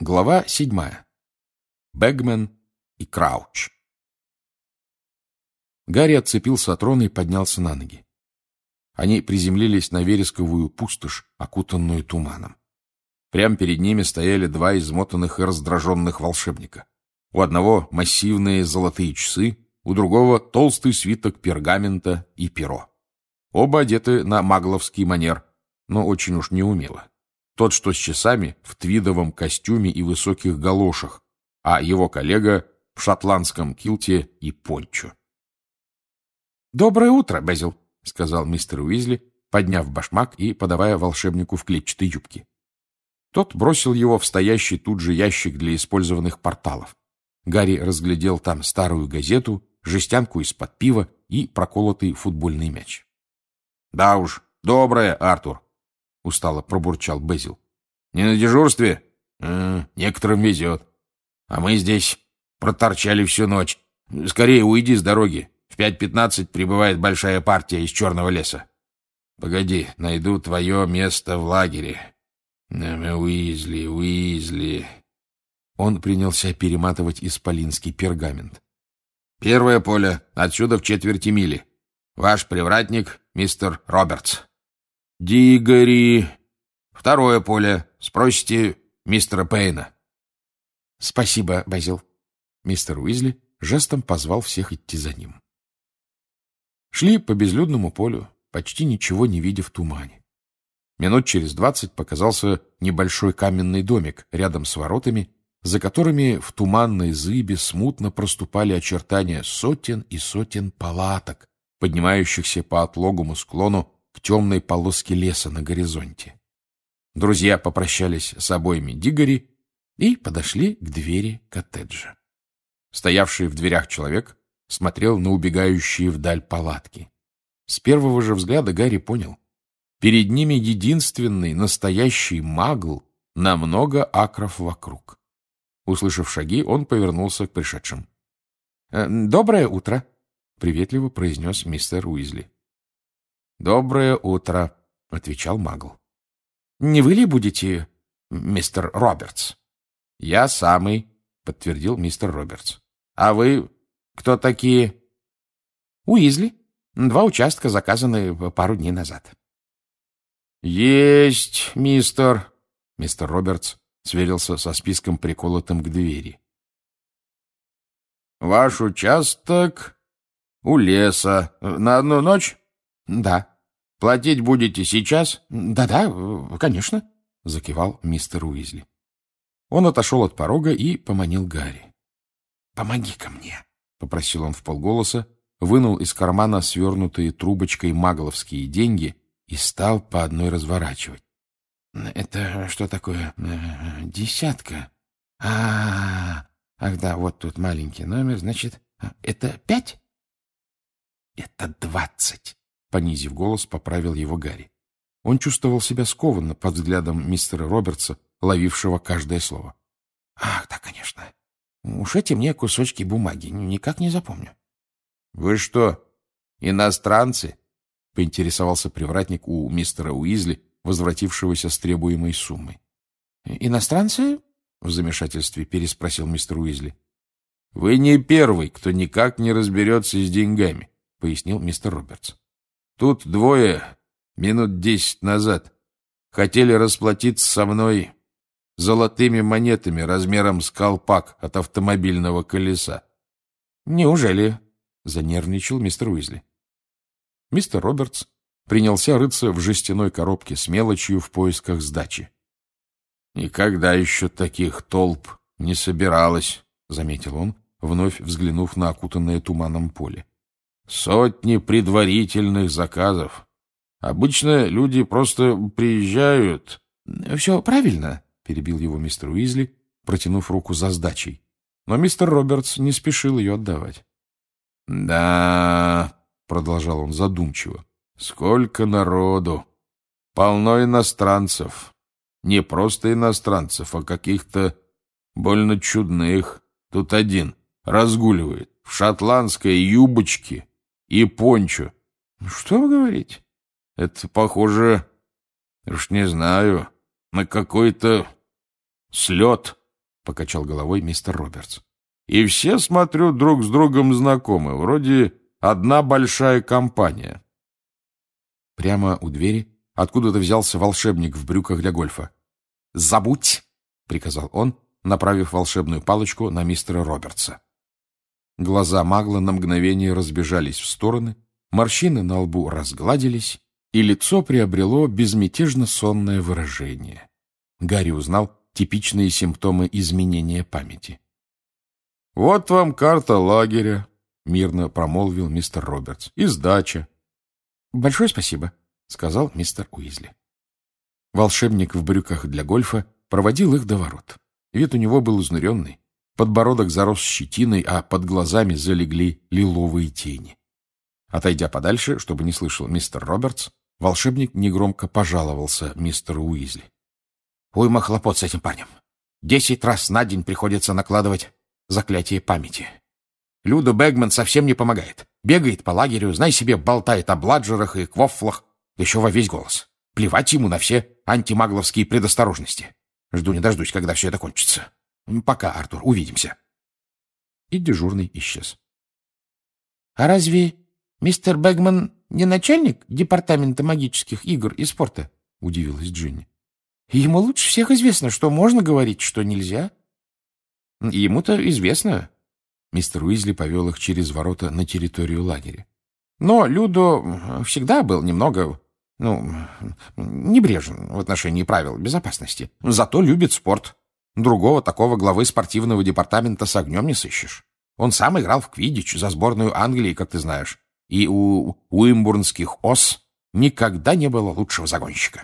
Глава 7. Бэгмен и Крауч. Гарри отцепился от Рона и поднялся на ноги. Они приземлились на вересковую пустошь, окутанную туманом. Прямо перед ними стояли два измотанных и раздраженных волшебника. У одного массивные золотые часы, у другого толстый свиток пергамента и перо. Оба одеты на магловский манер, но очень уж неумело. Тот, что с часами, в твидовом костюме и высоких галошах, а его коллега в шотландском килте и пончо. «Доброе утро, Безил», — сказал мистер Уизли, подняв башмак и подавая волшебнику в клетчатой юбке. Тот бросил его в стоящий тут же ящик для использованных порталов. Гарри разглядел там старую газету, жестянку из-под пива и проколотый футбольный мяч. «Да уж, доброе, Артур», — устало пробурчал Безил. «Не на дежурстве? Некоторым везет. А мы здесь проторчали всю ночь. Скорее уйди с дороги. В 5:15 прибывает большая партия из Черного леса. Погоди, найду твое место в лагере. Уизли. Он принялся перематывать исполинский пергамент. «Первое поле, отсюда в 1/4 мили. Ваш привратник, мистер Робертс. Дигори. Второе поле, спросите мистера Пейна». «Спасибо, Безил». Мистер Уизли жестом позвал всех идти за ним. Шли по безлюдному полю, почти ничего не видя в тумане. Минут через 20 показался небольшой каменный домик рядом с воротами, за которыми в туманной зыбе смутно проступали очертания сотен и сотен палаток, поднимающихся по отлогому склону к темной полоске леса на горизонте. Друзья попрощались с обоими Дигори и подошли к двери коттеджа. Стоявший в дверях человек смотрел на убегающие вдаль палатки. С первого же взгляда Гарри понял. Перед ними единственный настоящий магл на много акров вокруг. Услышав шаги, он повернулся к пришедшим. «Доброе утро», — приветливо произнес мистер Уизли. «Доброе утро», — отвечал магл. «Не вы ли будете мистер Робертс?» «Я самый», — подтвердил мистер Робертс. «А вы кто такие?» «Уизли. 2 участка заказаны пару дней назад». «Есть, мистер». Мистер Робертс сверился со списком, приколотым к двери. «Ваш участок у леса. На одну ночь?» «Да». «Платить будете сейчас?» «Да-да, конечно», — закивал мистер Уизли. Он отошел от порога и поманил Гарри. «Помоги-ка мне», — попросил он вполголоса, вынул из кармана свернутые трубочкой магловские деньги и стал по одной разворачивать. «Это что такое? 10? Ах да, вот тут маленький номер, значит, это 5? Это 20, понизив голос, поправил его Гарри. Он чувствовал себя скованно под взглядом мистера Робертса, ловившего каждое слово. «Ах, да, конечно. Уж эти мне кусочки бумаги никак не запомню». «Вы что, иностранцы?» — поинтересовался привратник у мистера Уизли, возвратившегося с требуемой суммой. «Иностранцы?» — в замешательстве переспросил мистер Уизли. «Вы не первый, кто никак не разберется с деньгами», — пояснил мистер Робертс. «Тут двое минут 10 назад хотели расплатиться со мной золотыми монетами размером с колпак от автомобильного колеса». «Неужели?» — занервничал мистер Уизли. Мистер Робертс принялся рыться в жестяной коробке с мелочью в поисках сдачи. «Никогда еще таких толп не собиралось», — заметил он, вновь взглянув на окутанное туманом поле. «Сотни предварительных заказов. Обычно люди просто приезжают...» «Все правильно», — перебил его мистер Уизли, протянув руку за сдачей. Но мистер Робертс не спешил ее отдавать. «Да...» — продолжал он задумчиво. «Сколько народу! Полно иностранцев. Не просто иностранцев, а каких-то больно чудных. Тут один разгуливает в шотландской юбочке и пончо». «Что вы говорите?» «Это похоже, уж не знаю, на какой-то слет — покачал головой мистер Робертс. «И все, смотрю, друг с другом знакомы, вроде одна большая компания». Прямо у двери откуда-то взялся волшебник в брюках для гольфа. «Забудь!» — приказал он, направив волшебную палочку на мистера Робертса. Глаза магла на мгновение разбежались в стороны, морщины на лбу разгладились, и лицо приобрело безмятежно сонное выражение. Гарри узнал типичные симптомы изменения памяти. «Вот вам карта лагеря», — мирно промолвил мистер Робертс. «И сдача». «Большое спасибо», — сказал мистер Уизли. Волшебник в брюках для гольфа проводил их до ворот. Вид у него был изнуренный, подбородок зарос щетиной, а под глазами залегли лиловые тени. Отойдя подальше, чтобы не слышал мистер Робертс, волшебник негромко пожаловался мистеру Уизли. «Уйма хлопот с этим парнем. 10 раз на день приходится накладывать заклятие памяти. Люда Бэгман совсем не помогает. Бегает по лагерю, знай себе, болтает о бладжерах и квоффлах, еще во весь голос. Плевать ему на все антимагловские предосторожности. Жду не дождусь, когда все это кончится. Пока, Артур, увидимся». И дежурный исчез. «А разве мистер Бэгман не начальник департамента магических игр и спорта?» — удивилась Джинни. «Ему лучше всех известно, что можно говорить, что нельзя». «Ему-то известно». Мистер Уизли повел их через ворота на территорию лагеря. «Но Людо всегда был немного, небрежен в отношении правил безопасности. Зато любит спорт. Другого такого главы спортивного департамента с огнем не сыщешь. Он сам играл в квиддич за сборную Англии, как ты знаешь, и у уимбурнских ос никогда не было лучшего загонщика».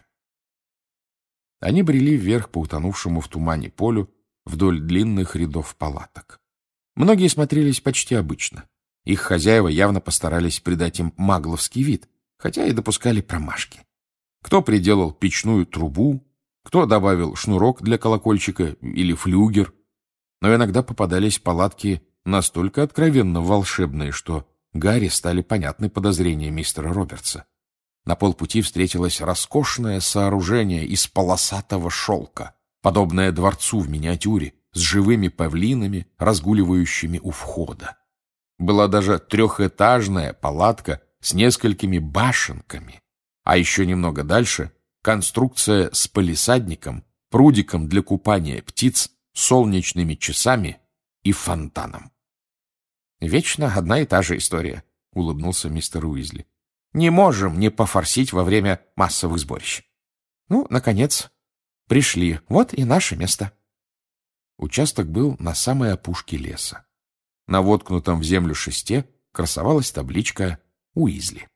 Они брели вверх по утонувшему в тумане полю вдоль длинных рядов палаток. Многие смотрелись почти обычно. Их хозяева явно постарались придать им магловский вид, хотя и допускали промашки. Кто приделал печную трубу, кто добавил шнурок для колокольчика или флюгер. Но иногда попадались палатки настолько откровенно волшебные, что Гарри стали понятны подозрения мистера Робертса. На полпути встретилось роскошное сооружение из полосатого шелка, подобное дворцу в миниатюре, с живыми павлинами, разгуливающими у входа. Была даже трехэтажная палатка с несколькими башенками, а еще немного дальше конструкция с палисадником, прудиком для купания птиц, солнечными часами и фонтаном. «Вечно одна и та же история», — улыбнулся мистер Уизли. «Не можем не пофорсить во время массовых сборищ. Наконец, пришли. Вот и наше место». Участок был на самой опушке леса. На воткнутом в землю шесте красовалась табличка «Уизли».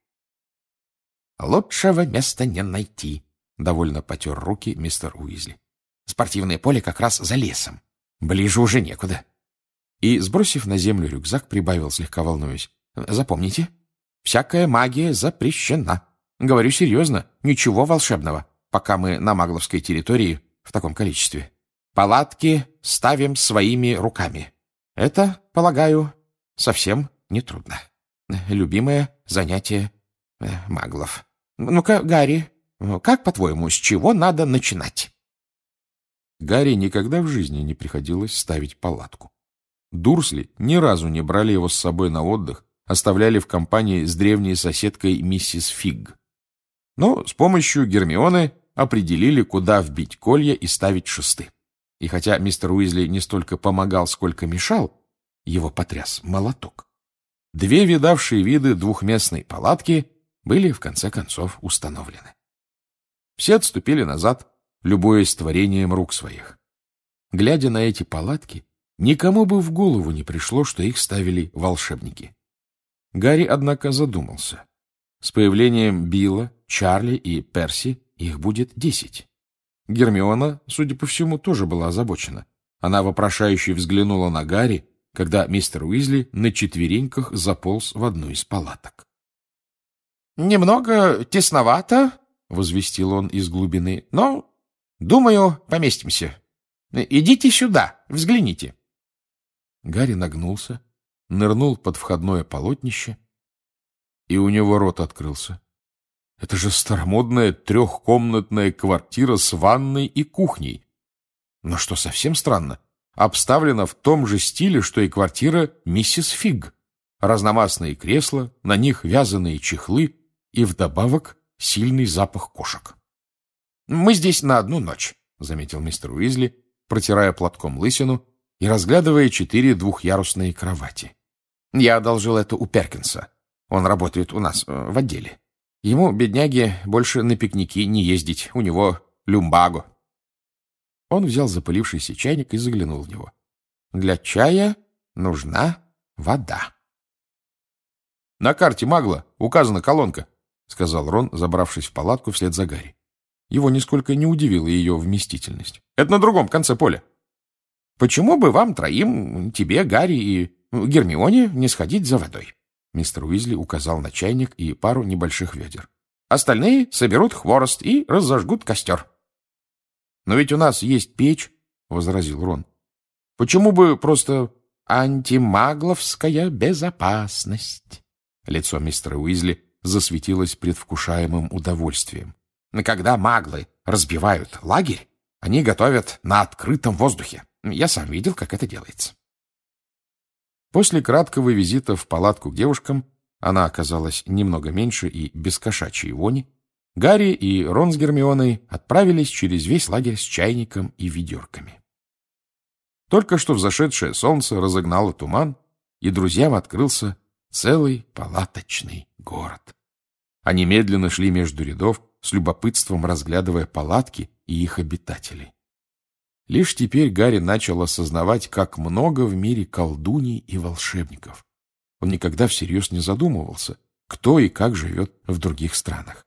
«Лучшего места не найти», — довольно потер руки мистер Уизли. «Спортивное поле как раз за лесом. Ближе уже некуда». И, сбросив на землю рюкзак, прибавил, слегка волнуясь. «Запомните, всякая магия запрещена. Говорю серьезно, ничего волшебного, пока мы на магловской территории в таком количестве. Палатки ставим своими руками. Это, полагаю, совсем нетрудно. Любимое занятие маглов. Ну-ка, Гарри, как, по-твоему, с чего надо начинать?» Гарри никогда в жизни не приходилось ставить палатку. Дурсли ни разу не брали его с собой на отдых, оставляли в компании с древней соседкой миссис Фигг. Но с помощью Гермионы определили, куда вбить колья и ставить шесты. И хотя мистер Уизли не столько помогал, сколько мешал, его потряс молоток. 2 видавшие виды двухместной палатки были, в конце концов, установлены. Все отступили назад, любуясь творением рук своих. Глядя на эти палатки, никому бы в голову не пришло, что их ставили волшебники. Гарри, однако, задумался. С появлением Билла, Чарли и Перси их будет 10. Гермиона, судя по всему, тоже была озабочена. Она вопрошающе взглянула на Гарри, когда мистер Уизли на четвереньках заполз в одну из палаток. «Немного тесновато», — возвестил он из глубины, — «но, думаю, поместимся. Идите сюда, взгляните». Гарри нагнулся, нырнул под входное полотнище, и у него рот открылся. Это же старомодная 3-комнатная квартира с ванной и кухней. Но что совсем странно, обставлена в том же стиле, что и квартира миссис Фиг. Разномастные кресла, на них вязаные чехлы и вдобавок сильный запах кошек. «Мы здесь на одну ночь», — заметил мистер Уизли, протирая платком лысину и разглядывая 4 двухъярусные кровати. «Я одолжил это у Перкинса. Он работает у нас в отделе. Ему, бедняге, больше на пикники не ездить. У него люмбаго». Он взял запылившийся чайник и заглянул в него. «Для чая нужна вода». «На карте Магла указана колонка», — сказал Рон, забравшись в палатку вслед за Гарри. Его нисколько не удивила ее вместительность. «Это на другом конце поля». «Почему бы вам троим, тебе, Гарри и Гермионе, не сходить за водой?» Мистер Уизли указал на чайник и пару небольших ведер. «Остальные соберут хворост и разожгут костер». «Но ведь у нас есть печь», — возразил Рон. «Почему бы просто антимагловская безопасность?» Лицо мистера Уизли засветилось предвкушаемым удовольствием. «Когда маглы разбивают лагерь, они готовят на открытом воздухе. Я сам видел, как это делается». После краткого визита в палатку к девушкам, она оказалась немного меньше и без кошачьей вони, Гарри и Рон с Гермионой отправились через весь лагерь с чайником и ведерками. Только что взошедшее солнце разогнало туман, и друзьям открылся целый палаточный город. Они медленно шли между рядов, с любопытством разглядывая палатки и их обитателей. Лишь теперь Гарри начал осознавать, как много в мире колдуний и волшебников. Он никогда всерьез не задумывался, кто и как живет в других странах.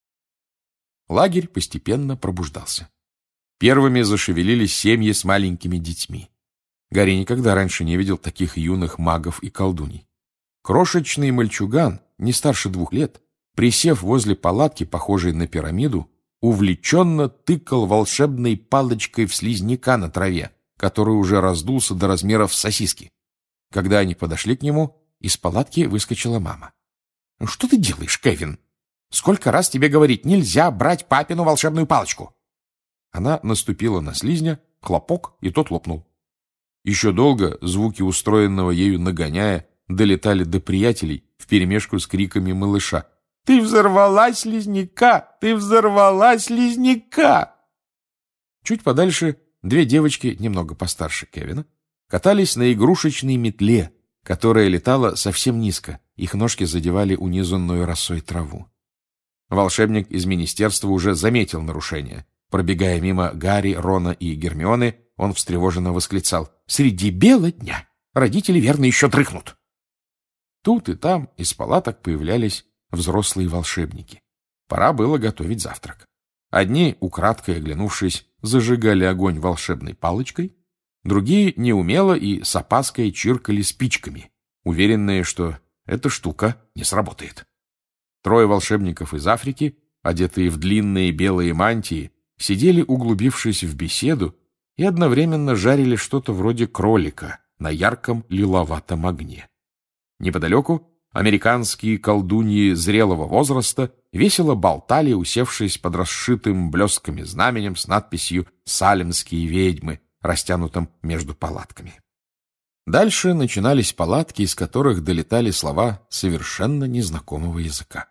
Лагерь постепенно пробуждался. Первыми зашевелились семьи с маленькими детьми. Гарри никогда раньше не видел таких юных магов и колдуней. Крошечный мальчуган, не старше 2 лет, присев возле палатки, похожей на пирамиду, увлеченно тыкал волшебной палочкой в слизняка на траве, который уже раздулся до размеров сосиски. Когда они подошли к нему, из палатки выскочила мама. «Что ты делаешь, Кевин? Сколько раз тебе говорить, нельзя брать папину волшебную палочку?» Она наступила на слизня, хлопок, и тот лопнул. Еще долго звуки устроенного ею нагоняя долетали до приятелей вперемешку с криками малыша. «Ты взорвала слизняка! Ты взорвала слизняка!» Чуть подальше 2 девочки, немного постарше Кевина, катались на игрушечной метле, которая летала совсем низко, их ножки задевали унизанную росой траву. Волшебник из министерства уже заметил нарушение. Пробегая мимо Гарри, Рона и Гермионы, он встревоженно восклицал: «Среди бела дня! Родители, верно, еще дрыхнут!» Тут и там из палаток появлялись взрослые волшебники. Пора было готовить завтрак. Одни, украдкой оглянувшись, зажигали огонь волшебной палочкой, другие неумело и с опаской чиркали спичками, уверенные, что эта штука не сработает. 3 волшебников из Африки, одетые в длинные белые мантии, сидели, углубившись в беседу, и одновременно жарили что-то вроде кролика на ярком лиловатом огне. Неподалеку американские колдуньи зрелого возраста весело болтали, усевшись под расшитым блесками знаменем с надписью «Салемские ведьмы», растянутым между палатками. Дальше начинались палатки, из которых долетали слова совершенно незнакомого языка.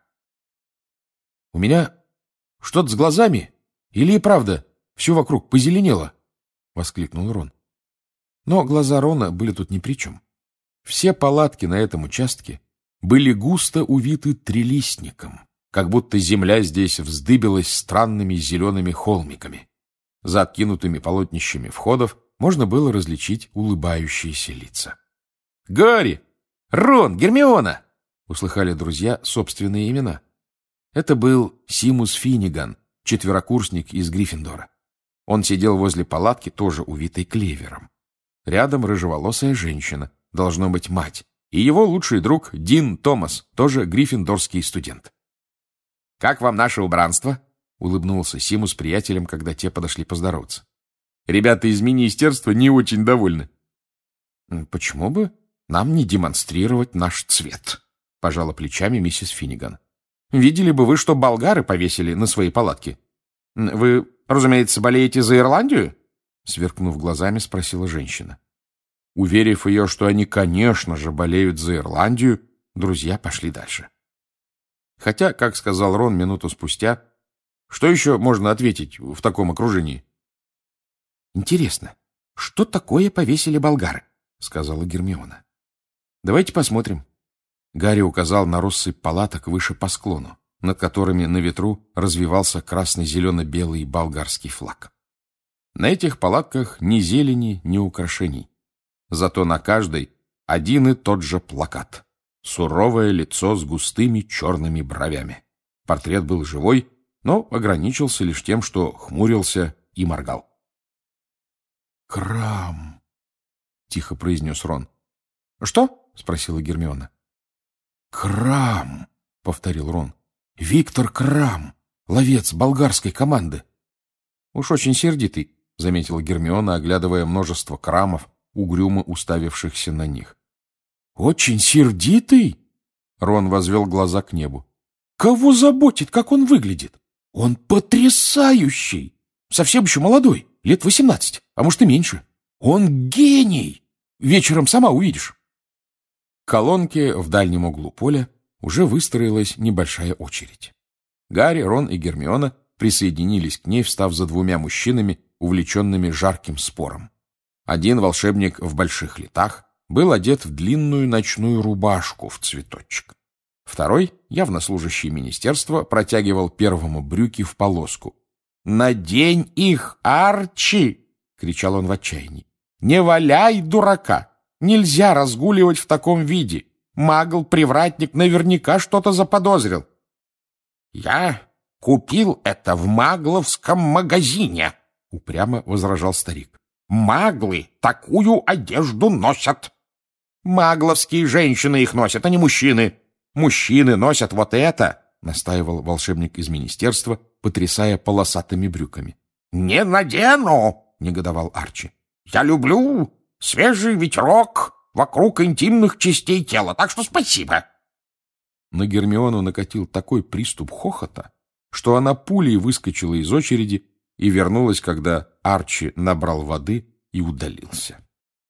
«У меня что-то с глазами? Или и правда все вокруг позеленело?» — воскликнул Рон. Но глаза Рона были тут ни при чем. Все палатки на этом участке были густо увиты трилистником, как будто земля здесь вздыбилась странными зелеными холмиками. За откинутыми полотнищами входов можно было различить улыбающиеся лица. «Гарри! Рон! Гермиона!» — услыхали друзья собственные имена. Это был Симус Финниган, 4-курсник из Гриффиндора. Он сидел возле палатки, тоже увитой клевером. Рядом рыжеволосая женщина, должно быть мать, и его лучший друг Дин Томас, тоже гриффиндорский студент. «Как вам наше убранство?» — улыбнулся Симус приятелям, когда те подошли поздороваться. «Ребята из министерства не очень довольны». «Почему бы нам не демонстрировать наш цвет?» — пожала плечами миссис Финниган. «Видели бы вы, что болгары повесили на свои палатки? Вы, разумеется, болеете за Ирландию?» — сверкнув глазами, спросила женщина. Уверив ее, что они, конечно же, болеют за Ирландию, друзья пошли дальше. Хотя, как сказал Рон минуту спустя, что еще можно ответить в таком окружении? «Интересно, что такое повесили болгары?» — сказала Гермиона. «Давайте посмотрим». Гарри указал на россыпь палаток выше по склону, над которыми на ветру развивался красно-зелено-белый болгарский флаг. На этих палатках ни зелени, ни украшений. Зато на каждой один и тот же плакат. Суровое лицо с густыми черными бровями. Портрет был живой, но ограничился лишь тем, что хмурился и моргал. «Крам!» — тихо произнес Рон. «Что?» — спросила Гермиона. «Крам!» — повторил Рон. «Виктор Крам, ловец болгарской команды». «Уж очень сердитый», — заметила Гермиона, оглядывая множество крамов, угрюмо уставившихся на них. «Очень сердитый?» — Рон возвел глаза к небу. «Кого заботит, как он выглядит? Он потрясающий! Совсем еще молодой, лет 18, а может и меньше. Он гений! Вечером сама увидишь». К колонке в дальнем углу поля уже выстроилась небольшая очередь. Гарри, Рон и Гермиона присоединились к ней, встав за двумя мужчинами, увлеченными жарким спором. Один волшебник в больших летах был одет в длинную ночную рубашку в цветочек. Второй, явно служащий министерства, протягивал первому брюки в полоску. «Надень их, Арчи!» — кричал он в отчаянии. «Не валяй дурака! Нельзя разгуливать в таком виде! Магл-привратник наверняка что-то заподозрил!» «Я купил это в магловском магазине!» — упрямо возражал старик. «Маглы такую одежду носят!» «Магловские женщины их носят, а не мужчины! Мужчины носят вот это!» — настаивал волшебник из министерства, потрясая полосатыми брюками. «Не надену!» — негодовал Арчи. «Я люблю свежий ветерок вокруг интимных частей тела, так что спасибо!» На Гермиону накатил такой приступ хохота, что она пулей выскочила из очереди и вернулась, когда Арчи набрал воды и удалился.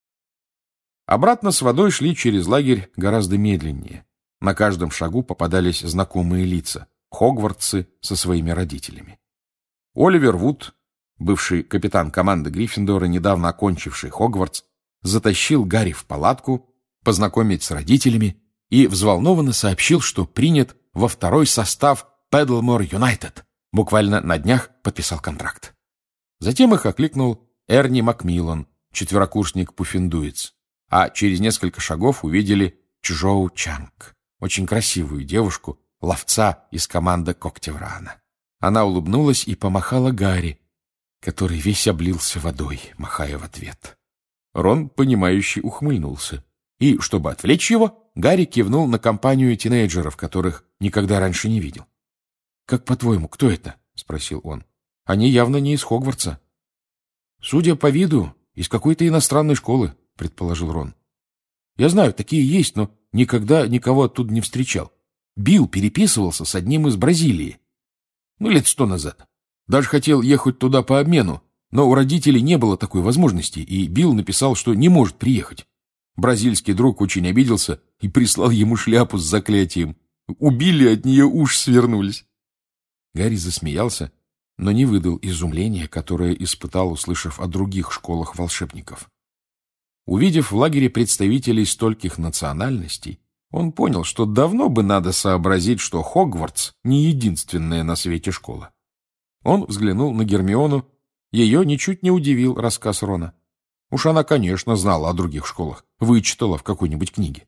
Обратно с водой шли через лагерь гораздо медленнее. На каждом шагу попадались знакомые лица, хогвартсы со своими родителями. Оливер Вуд, бывший капитан команды Гриффиндора, недавно окончивший Хогвартс, затащил Гарри в палатку познакомить с родителями и взволнованно сообщил, что принят во второй состав Педлмор Юнайтед. Буквально на днях подписал контракт. Затем их окликнул Эрни Макмиллан, четверокурсник Пуффендуйц, а через несколько шагов увидели Чжоу Чанг, очень красивую девушку, ловца из команды Когтеврана. Она улыбнулась и помахала Гарри, который весь облился водой, махая в ответ. Рон, понимающий, ухмыльнулся. И, чтобы отвлечь его, Гарри кивнул на компанию тинейджеров, которых никогда раньше не видел. «Как, по-твоему, кто это?» — спросил он. «Они явно не из Хогвартса». «Судя по виду, из какой-то иностранной школы», — предположил Рон. «Я знаю, такие есть, но никогда никого оттуда не встречал. Билл переписывался с одним из Бразилии. Лет 100 назад. Даже хотел ехать туда по обмену, но у родителей не было такой возможности, и Билл написал, что не может приехать. Бразильский друг очень обиделся и прислал ему шляпу с заклятием. У Билли от нее уши свернулись». Гарри засмеялся, но не выдал изумления, которое испытал, услышав о других школах волшебников. Увидев в лагере представителей стольких национальностей, он понял, что давно бы надо сообразить, что Хогвартс не единственная на свете школа. Он взглянул на Гермиону, ее ничуть не удивил рассказ Рона. Уж она, конечно, знала о других школах, вычитала в какой-нибудь книге.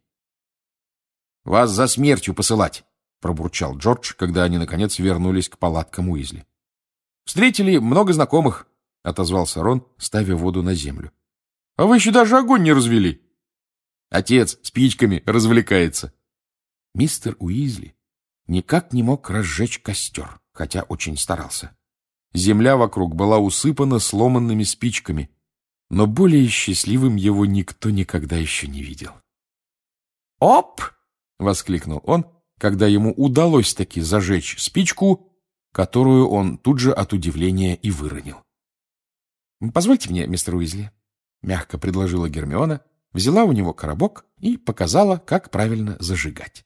«Вас за смертью посылать!» — пробурчал Джордж, когда они, наконец, вернулись к палаткам Уизли. «Встретили много знакомых», — отозвался Рон, ставя воду на землю. «А вы еще даже огонь не развели». «Отец спичками развлекается». Мистер Уизли никак не мог разжечь костер, хотя очень старался. Земля вокруг была усыпана сломанными спичками, но более счастливым его никто никогда еще не видел. «Оп!» — воскликнул он, когда ему удалось таки зажечь спичку, которую он тут же от удивления и выронил. — Позвольте мне, мистер Уизли, — мягко предложила Гермиона, взяла у него коробок и показала, как правильно зажигать.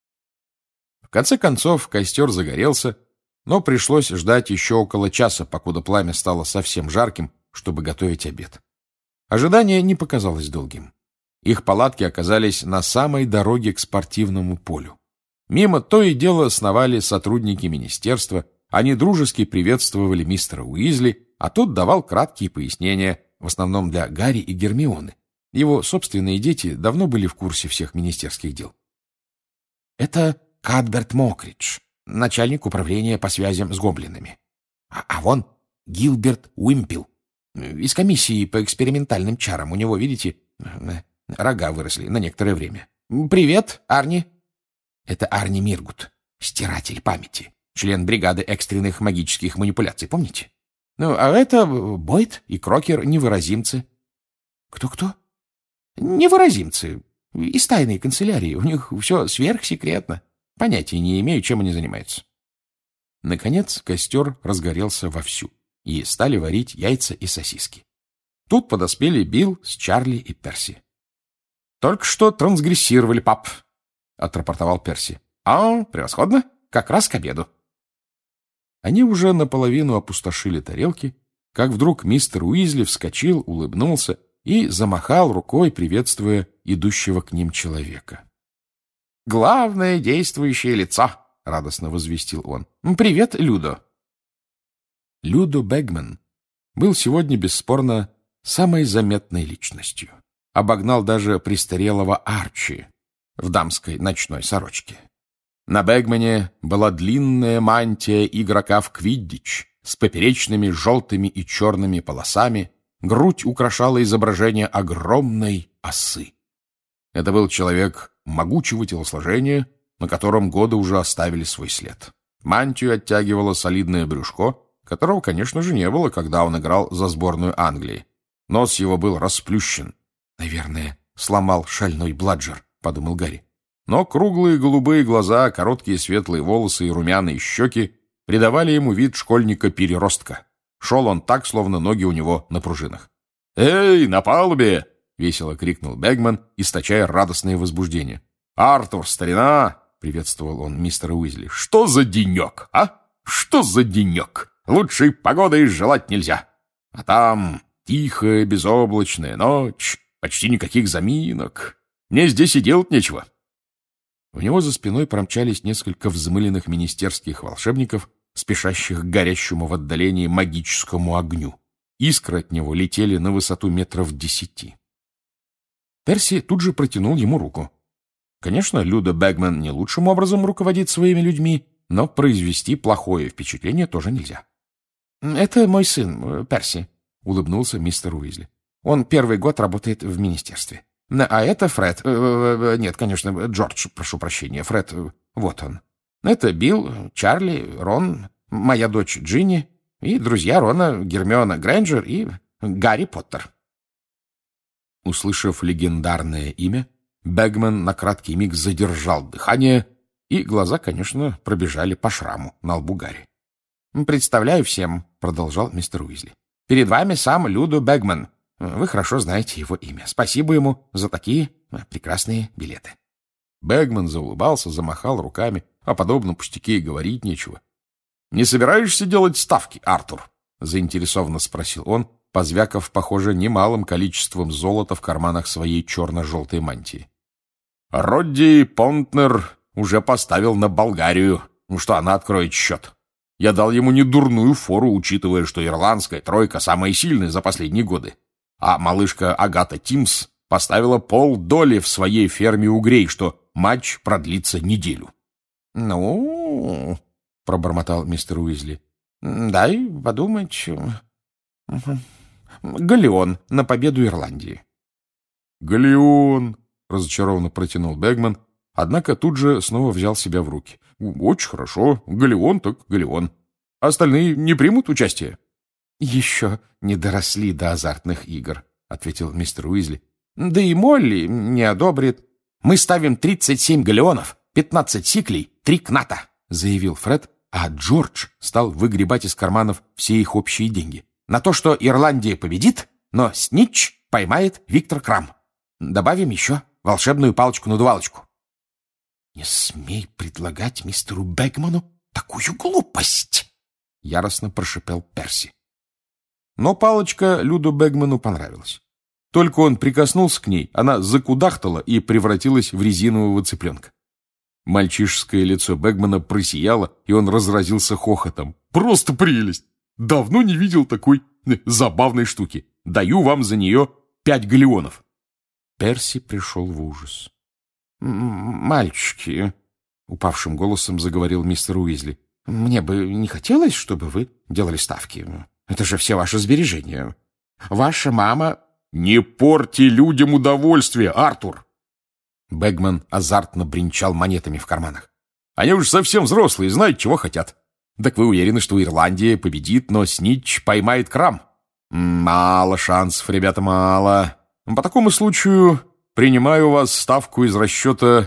В конце концов костер загорелся, но пришлось ждать еще около часа, покуда пламя стало совсем жарким, чтобы готовить обед. Ожидание не показалось долгим. Их палатки оказались на самой дороге к спортивному полю. Мимо то и дело сновали сотрудники министерства, они дружески приветствовали мистера Уизли, а тот давал краткие пояснения, в основном для Гарри и Гермионы. Его собственные дети давно были в курсе всех министерских дел. «Это Кадберт Мокридж, начальник управления по связям с гоблинами. А вон Гилберт Уимпел, из комиссии по экспериментальным чарам. У него, видите, рога выросли на некоторое время. Привет, Арни!» Это Арни Миргут, стиратель памяти, член бригады экстренных магических манипуляций, помните? А это Бойд и Крокер, невыразимцы. Кто-кто? Невыразимцы. Из тайной канцелярии. У них все сверхсекретно. Понятия не имею, чем они занимаются. Наконец костер разгорелся вовсю, и стали варить яйца и сосиски. Тут подоспели Билл с Чарли и Перси. — Только что трансгрессировали, пап, — отрапортовал Перси. — Превосходно. Как раз к обеду. Они уже наполовину опустошили тарелки, как вдруг мистер Уизли вскочил, улыбнулся и замахал рукой, приветствуя идущего к ним человека. — Главное действующее лицо, — радостно возвестил он. — Привет, Людо. Людо Бэгман был сегодня, бесспорно, самой заметной личностью. Обогнал даже престарелого Арчи в дамской ночной сорочке. На Бэгмане была длинная мантия игрока в квиддич с поперечными желтыми и черными полосами, грудь украшала изображение огромной осы. Это был человек могучего телосложения, на котором годы уже оставили свой след. Мантию оттягивало солидное брюшко, которого, конечно же, не было, когда он играл за сборную Англии. Нос его был расплющен. «Наверное, сломал шальной бладжер», — подумал Гарри. Но круглые голубые глаза, короткие светлые волосы и румяные щеки придавали ему вид школьника-переростка. Шел он так, словно ноги у него на пружинах. «Эй, на палубе!» — весело крикнул Бэгман, источая радостное возбуждение. «Артур, старина!» — приветствовал он мистера Уизли. «Что за денек, а? Что за денек? Лучшей погоды и желать нельзя. А там тихая, безоблачная ночь, почти никаких заминок. Мне здесь и делать нечего». У него за спиной промчались несколько взмыленных министерских волшебников, спешащих к горящему в отдалении магическому огню. Искры от него летели на высоту 10 метров. Перси тут же протянул ему руку. Конечно, Людо Бэгман не лучшим образом руководит своими людьми, но произвести плохое впечатление тоже нельзя. — Это мой сын, Перси, — улыбнулся мистер Уизли. — Он первый год работает в министерстве. А это Фред. Нет, конечно, Джордж, прошу прощения. Фред, вот он. Это Билл, Чарли, Рон, моя дочь Джинни и друзья Рона, Гермиона Грейнджер и Гарри Поттер. Услышав легендарное имя, Бэгман на краткий миг задержал дыхание, и глаза, конечно, пробежали по шраму на лбу Гарри. «Представляю всем», — продолжал мистер Уизли. «Перед вами сам Людо Бэгман. Вы хорошо знаете его имя. Спасибо ему за такие прекрасные билеты». Бэгман заулыбался, замахал руками. О подобном пустяке и говорить нечего. «Не собираешься делать ставки, Артур?» — заинтересованно спросил он, позвякав, похоже, немалым количеством золота в карманах своей черно-желтой мантии. «Родди Понтнер уже поставил на Болгарию, что она откроет счет. Я дал ему недурную фору, учитывая, что ирландская тройка самая сильная за последние годы. А малышка Агата Тимс поставила полдоли в своей ферме угрей, что матч продлится неделю». «Ну, — пробормотал мистер Уизли, — дай подумать. Галеон на победу Ирландии». «Галеон!» — разочарованно протянул Бэгман, однако тут же снова взял себя в руки. «Очень хорошо. Галеон так галеон. Остальные не примут участие?» «Еще не доросли до азартных игр», — ответил мистер Уизли. «Да и Молли не одобрит. Мы ставим 37 галеонов, 15 сиклей, 3 кната», — заявил Фред, а Джордж стал выгребать из карманов все их общие деньги. на то, что Ирландия победит, но снитч поймает Виктор Крам. Добавим еще волшебную палочку-надувалочку». «Не смей предлагать мистеру Бэгману такую глупость!» — яростно прошипел Перси. Но палочка Люду Бэгману понравилась. Только он прикоснулся к ней, она закудахтала и превратилась в резинового цыпленка. Мальчишеское лицо Бэгмана просияло, и он разразился хохотом. «Просто прелесть! Давно не видел такой забавной штуки. Даю вам за нее 5 галеонов». Перси пришел в ужас. «Мальчики», — упавшим голосом заговорил мистер Уизли, «мне бы не хотелось, чтобы вы делали ставки. Это же все ваши сбережения. Ваша мама...» «Не порти людям удовольствие, Артур!» Бэгман азартно бренчал монетами в карманах. «Они уж совсем взрослые, знают, чего хотят. Так вы уверены, что Ирландия победит, но снитч поймает Крам? Мало шансов, ребята, мало. По такому случаю принимаю у вас ставку из расчета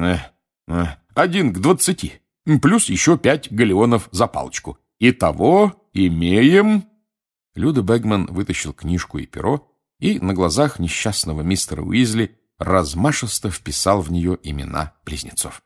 1 к 20, плюс еще 5 галеонов за палочку. Итого имеем...» Люда Бэгман вытащил книжку и перо и на глазах несчастного мистера Уизли размашисто вписал в нее имена близнецов.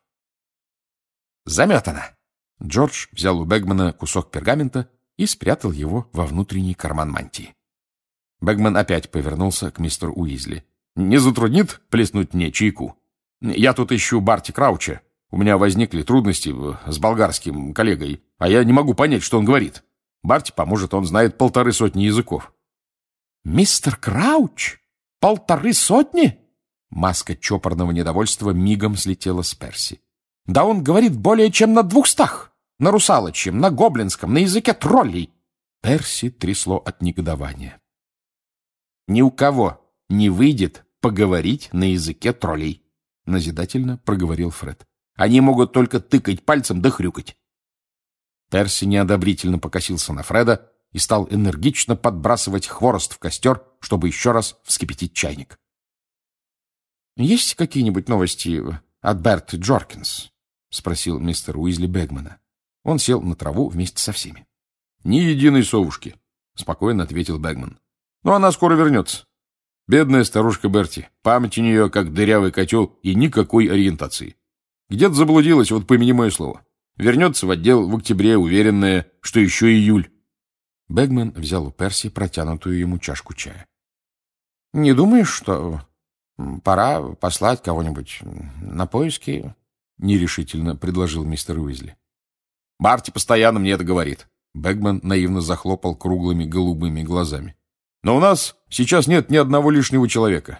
«Заметано!» Джордж взял у Бэгмана кусок пергамента и спрятал его во внутренний карман мантии. Бэгман опять повернулся к мистеру Уизли. «Не затруднит плеснуть мне чайку? Я тут ищу Барти Крауча. У меня возникли трудности с болгарским коллегой, а я не могу понять, что он говорит. Барти поможет, он знает 150 языков». «Мистер Крауч? 150? Маска чопорного недовольства мигом слетела с Перси. «Да он говорит более чем на 200. На русалочьем, на гоблинском, на языке троллей». Перси трясло от негодования. «Ни у кого не выйдет поговорить на языке троллей», — назидательно проговорил Фред. «Они могут только тыкать пальцем да хрюкать». Перси неодобрительно покосился на Фреда и стал энергично подбрасывать хворост в костер, чтобы еще раз вскипятить чайник. «Есть какие-нибудь новости от Берты Джоркинс?» — спросил мистер Уизли Бэгмана. Он сел на траву вместе со всеми. «Ни единой совушки», — спокойно ответил Бэгман. «Но она скоро вернется. Бедная старушка Берти. Память у нее как дырявый котел и никакой ориентации. Где-то заблудилась, вот помяни мое слово. Вернется в отдел в октябре, уверенная, что еще июль». Бэгман взял у Перси протянутую ему чашку чая. «Не думаешь, что пора послать кого-нибудь на поиски?» — нерешительно предложил мистер Уизли. «Барти постоянно мне это говорит». Бэгман наивно захлопал круглыми голубыми глазами. «Но у нас сейчас нет ни одного лишнего человека.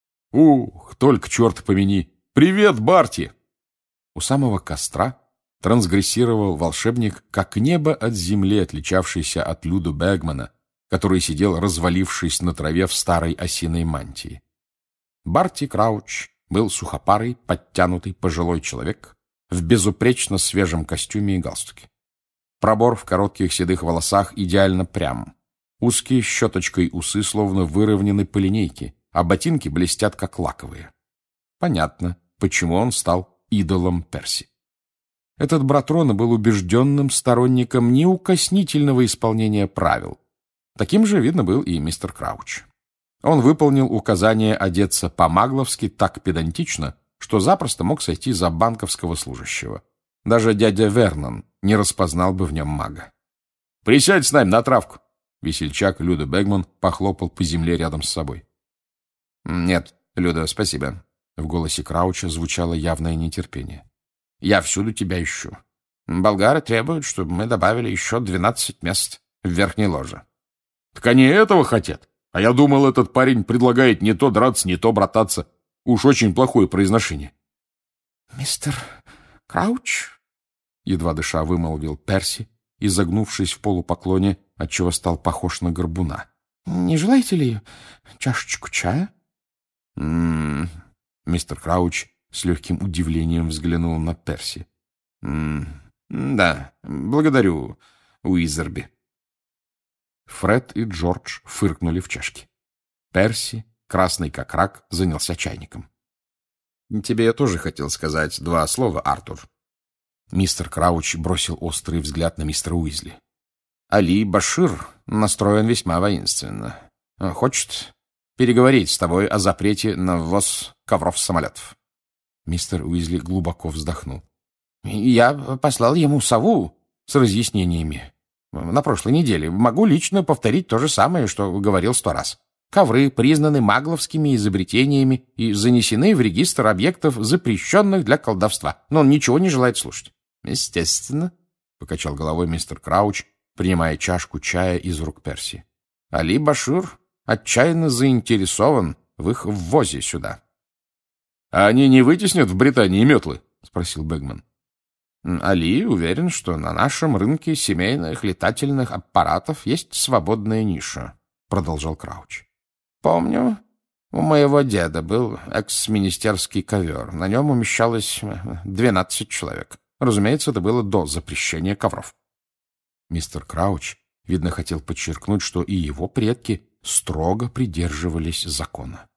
Ух, только черт помяни! Привет, Барти!» У самого костра трансгрессировал волшебник, как небо от земли, отличавшийся от Люда Бэгмана, который сидел, развалившись на траве в старой осиной мантии. Барти Крауч был сухопарый, подтянутый пожилой человек в безупречно свежем костюме и галстуке. Пробор в коротких седых волосах идеально прям. Узкие щеточкой усы словно выровнены по линейке, а ботинки блестят, как лаковые. Понятно, почему он стал идолом Перси. Этот брат Рона был убежденным сторонником неукоснительного исполнения правил. Таким же, видно, был и мистер Крауч. Он выполнил указание одеться по-магловски так педантично, что запросто мог сойти за банковского служащего. Даже дядя Вернон не распознал бы в нем мага. «Присядь с нами на травку!» Весельчак Люда Бэгман похлопал по земле рядом с собой. «Нет, Люда, спасибо». В голосе Крауча звучало явное нетерпение. «Я всюду тебя ищу. Болгары требуют, чтобы мы добавили еще 12 мест в верхней ложе». «Так они этого хотят? А я думал, этот парень предлагает не то драться, не то брататься. Уж очень плохое произношение». «Мистер Крауч?» — едва дыша вымолвил Перси, изогнувшись в полупоклоне, отчего стал похож на горбуна. «Не желаете ли чашечку чая?» Мистер Крауч с легким удивлением взглянул на Перси. «Да, благодарю, Уизерби». Фред и Джордж фыркнули в чашки. Перси, красный как рак, занялся чайником. «Тебе я тоже хотел сказать 2 слова, Артур». Мистер Крауч бросил острый взгляд на мистера Уизли. Али Башир настроен весьма воинственно. Хочет переговорить с тобой о запрете на ввоз ковров-самолетов. Мистер Уизли глубоко вздохнул. Я послал ему сову с разъяснениями на прошлой неделе. Могу лично повторить то же самое, что говорил 100 раз. Ковры признаны магловскими изобретениями и занесены в регистр объектов, запрещенных для колдовства. Но он ничего не желает слушать. Естественно, — покачал головой мистер Крауч, принимая чашку чая из рук Перси. Али Башир отчаянно заинтересован в их ввозе сюда. — А они не вытеснят в Британии метлы? — спросил Бэгман. — Али уверен, что на нашем рынке семейных летательных аппаратов есть свободная ниша, — продолжал Крауч. — Помню, у моего деда был экс-министерский ковер. На нем умещалось 12 человек. Разумеется, это было до запрещения ковров. Мистер Крауч, видно, хотел подчеркнуть, что и его предки строго придерживались закона.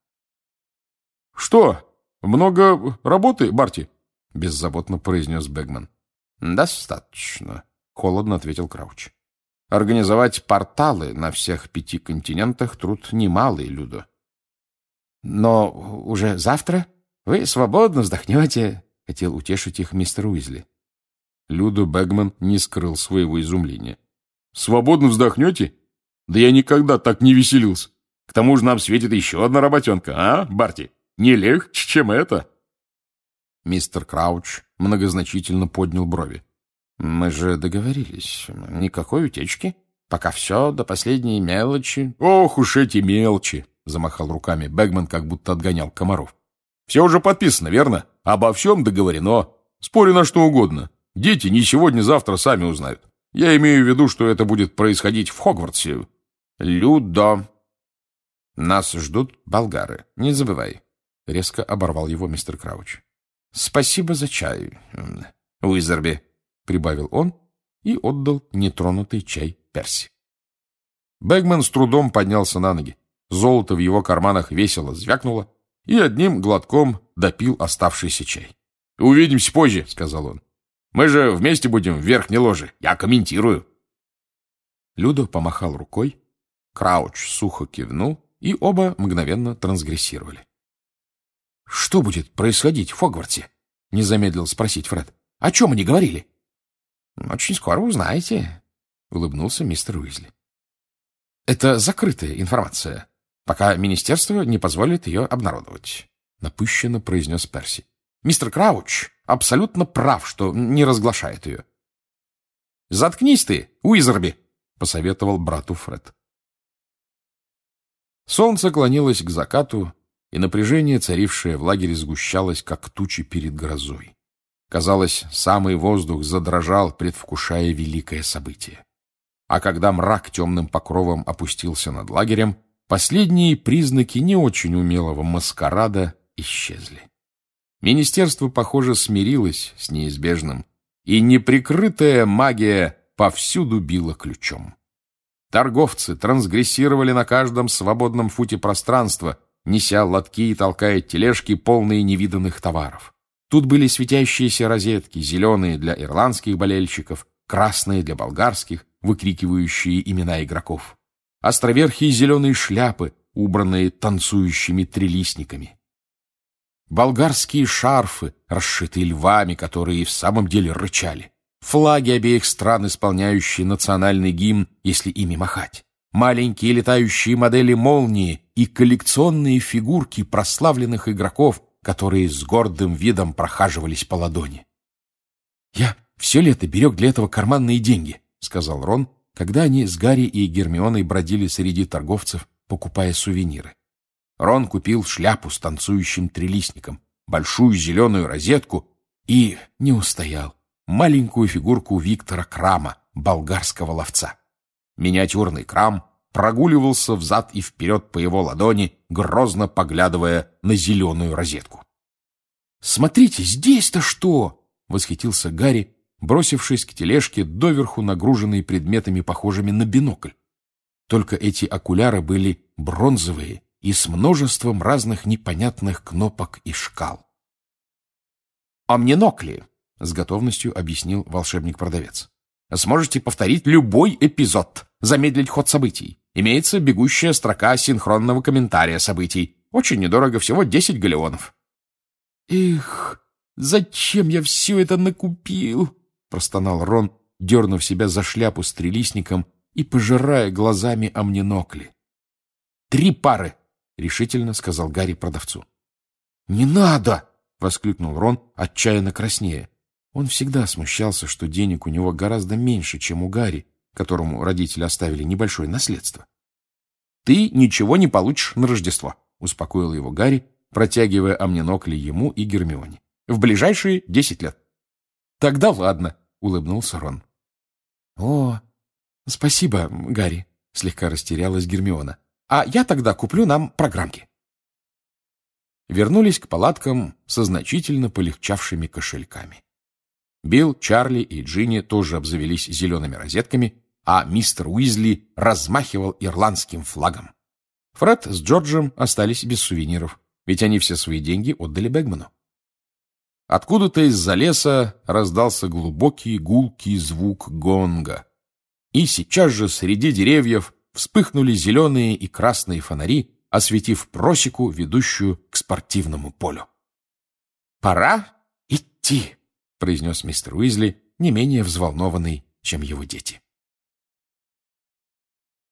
— Что, много работы, Барти? — беззаботно произнес Бэгман. — Достаточно, — холодно ответил Крауч. — Организовать порталы на всех 5 континентах труд немалый, Людо. — Но уже завтра вы свободно вздохнете, — хотел утешить их мистер Уизли. Людо Бэгман не скрыл своего изумления. — Свободно вздохнете? Да я никогда так не веселился. К тому же нам светит еще одна работенка, а, Барти? Не легче, чем это. Мистер Крауч многозначительно поднял брови. — Мы же договорились. Никакой утечки. Пока все до последней мелочи. — Ох уж эти мелочи! — замахал руками Бэгман, как будто отгонял комаров. — Все уже подписано, верно? Обо всем договорено. Спорю на что угодно. Дети не сегодня-завтра сами узнают. Я имею в виду, что это будет происходить в Хогвартсе. Людо. Нас ждут болгары. Не забывай. Резко оборвал его мистер Крауч. Спасибо за чай, Уизерби, прибавил он и отдал нетронутый чай Перси. Бэгман с трудом поднялся на ноги. Золото в его карманах весело звякнуло, и одним глотком допил оставшийся чай. — Увидимся позже, — сказал он. — Мы же вместе будем в верхней ложе. Я комментирую. Людо помахал рукой, Крауч сухо кивнул, и оба мгновенно трансгрессировали. — Что будет происходить в Хогвартсе? — не замедлил спросить Фред. — О чем они говорили? — Очень скоро узнаете, — улыбнулся мистер Уизли. — Это закрытая информация, пока министерство не позволит ее обнародовать, — напыщенно произнес Перси. — Мистер Крауч абсолютно прав, что не разглашает ее. — Заткнись ты, Уизерби, — посоветовал брату Фред. Солнце клонилось к закату, и напряжение, царившее в лагере, сгущалось, как тучи перед грозой. Казалось, самый воздух задрожал, предвкушая великое событие. А когда мрак темным покровом опустился над лагерем, последние признаки не очень умелого маскарада исчезли. Министерство, похоже, смирилось с неизбежным, и неприкрытая магия повсюду била ключом. Торговцы трансгрессировали на каждом свободном футе пространства, неся лотки и толкая тележки, полные невиданных товаров. Тут были светящиеся розетки, зеленые для ирландских болельщиков, красные для болгарских, выкрикивающие имена игроков. Островерхие зеленые шляпы, убранные танцующими трилистниками. Болгарские шарфы, расшитые львами, которые и в самом деле рычали. Флаги обеих стран, исполняющие национальный гимн, если ими махать. Маленькие летающие модели молнии и коллекционные фигурки прославленных игроков, которые с гордым видом прохаживались по ладони. «Я все лето берег для этого карманные деньги», — сказал Рон, когда они с Гарри и Гермионой бродили среди торговцев, покупая сувениры. Рон купил шляпу с танцующим трилистником, большую зеленую розетку и не устоял. Маленькую фигурку Виктора Крама, болгарского ловца. Миниатюрный Крам прогуливался взад и вперед по его ладони, грозно поглядывая на зеленую розетку. «Смотрите, здесь-то что!» — восхитился Гарри, бросившись к тележке, доверху нагруженной предметами, похожими на бинокль. Только эти окуляры были бронзовые и с множеством разных непонятных кнопок и шкал. «Омнинокли», — с готовностью объяснил волшебник-продавец. Сможете повторить любой эпизод, замедлить ход событий. Имеется бегущая строка синхронного комментария событий. Очень недорого, всего 10 галеонов. «Эх, зачем я все это накупил?» — простонал Рон, дернув себя за шляпу с трилистником и пожирая глазами амнинокли. 3 пары, — решительно сказал Гарри продавцу. «Не надо!» — воскликнул Рон, отчаянно краснея. Он всегда смущался, что денег у него гораздо меньше, чем у Гарри, которому родители оставили небольшое наследство. «Ты ничего не получишь на Рождество», — успокоил его Гарри, протягивая амнинокли ему и Гермионе. «В ближайшие 10 лет». «Тогда ладно», — улыбнулся Рон. «О, спасибо, Гарри», — слегка растерялась Гермиона. «А я тогда куплю нам программки». Вернулись к палаткам со значительно полегчавшими кошельками. Билл, Чарли и Джинни тоже обзавелись зелеными розетками, а мистер Уизли размахивал ирландским флагом. Фред с Джорджем остались без сувениров, ведь они все свои деньги отдали Бэгману. Откуда-то из-за леса раздался глубокий гулкий звук гонга. И сейчас же среди деревьев вспыхнули зеленые и красные фонари, осветив просеку, ведущую к спортивному полю. «Пора идти», — произнес мистер Уизли, не менее взволнованный, чем его дети.